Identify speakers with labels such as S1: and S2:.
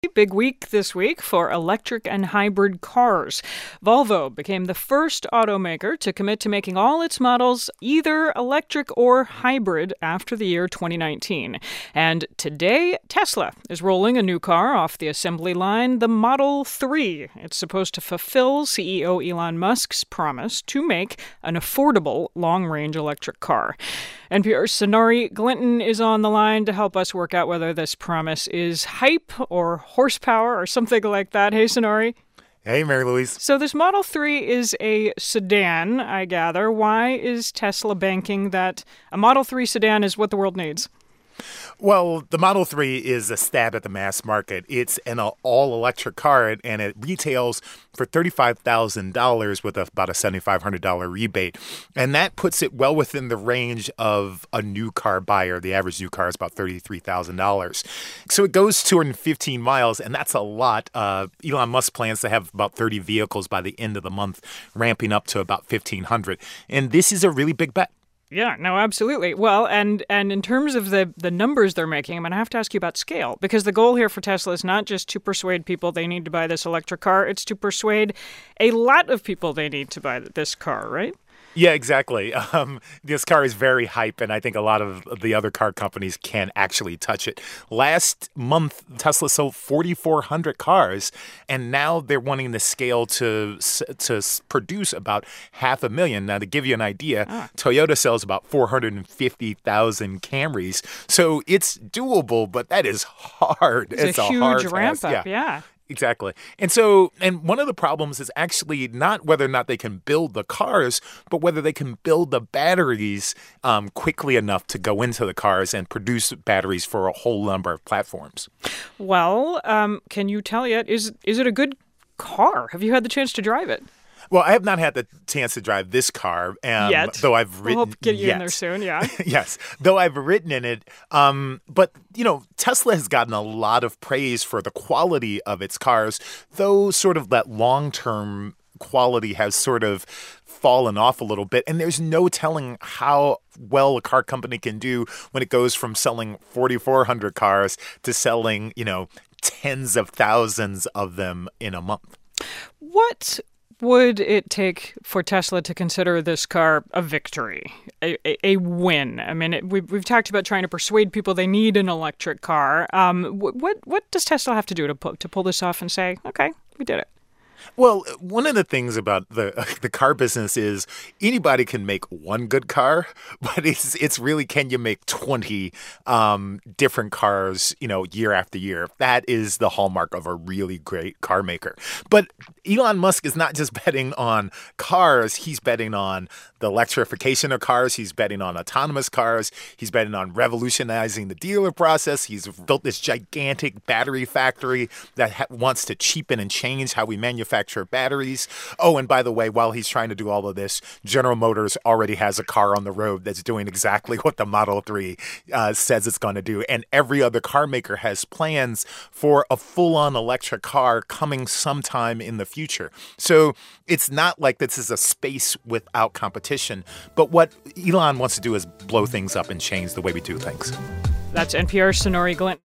S1: Big week this week for electric and hybrid cars. Volvo became the first automaker to commit to making all its models either electric or hybrid after the year 2019. And today, Tesla is rolling a new car off the assembly line, the Model 3. It's supposed to fulfill CEO Elon Musk's promise to make an affordable long-range electric car. NPR's Sonari Glinton is on the line to help us work out whether this promise is hype or horsepower or something like that. Hey, Sonari.
S2: Hey, Mary Louise.
S1: So this Model 3 is a sedan, I gather. Why is Tesla banking that a Model 3 sedan is what the world needs?
S2: Well, the Model 3 is a stab at the mass market. It's an all-electric car, and it retails for $35,000 with about a $7,500 rebate. And that puts it well within the range of a new car buyer. The average new car is about $33,000. So it goes 215 miles, and that's a lot. Elon Musk plans to have about 30 vehicles by the end of the month, ramping up to about 1,500. And this is a really big bet.
S1: Yeah, no, absolutely. Well, and in terms of the numbers they're making, I'm going to have to ask you about scale, because the goal here for Tesla is not just to persuade people they need to buy this electric car. It's to persuade a lot of people they need to buy this car, right?
S2: Yeah, exactly. This car is very hype, and I think a lot of the other car companies can't actually touch it. Last month, Tesla sold 4,400 cars, and now they're wanting the scale to produce about 500,000. Now, to give you an idea, Toyota sells about 450,000 Camrys, so it's doable, but that is hard.
S1: It's a huge ramp up, yeah.
S2: Exactly. And one of the problems is actually not whether or not they can build the cars, but whether they can build the batteries quickly enough to go into the cars and produce batteries for a whole number of platforms.
S1: Well, can you tell yet, is it a good car? Have you had the chance to drive it?
S2: Well, I have not had the chance to drive this car,
S1: yet.
S2: Though I've ridden.
S1: We'll hope to get you in there soon, yeah.
S2: Yes, though I've ridden in it. But, Tesla has gotten a lot of praise for the quality of its cars, though sort of that long-term quality has sort of fallen off a little bit. And there's no telling how well a car company can do when it goes from selling 4,400 cars to selling, tens of thousands of them in a month.
S1: What would it take for Tesla to consider this car a victory, a win? I mean, we've talked about trying to persuade people they need an electric car. What does Tesla have to do to pull this off and say, okay, we did it?
S2: Well, one of the things about the car business is anybody can make one good car, but it's really, can you make 20 different cars, year after year? That is the hallmark of a really great car maker. But Elon Musk is not just betting on cars. He's betting on the electrification of cars. He's betting on autonomous cars. He's betting on revolutionizing the dealer process. He's built this gigantic battery factory that wants to cheapen and change how we manufacture batteries. Oh, and by the way, while he's trying to do all of this, General Motors already has a car on the road that's doing exactly what the Model 3 says it's going to do. And every other car maker has plans for a full-on electric car coming sometime in the future. So it's not like this is a space without competition. But what Elon wants to do is blow things up and change the way we do things.
S1: That's NPR's Sonari Glinton.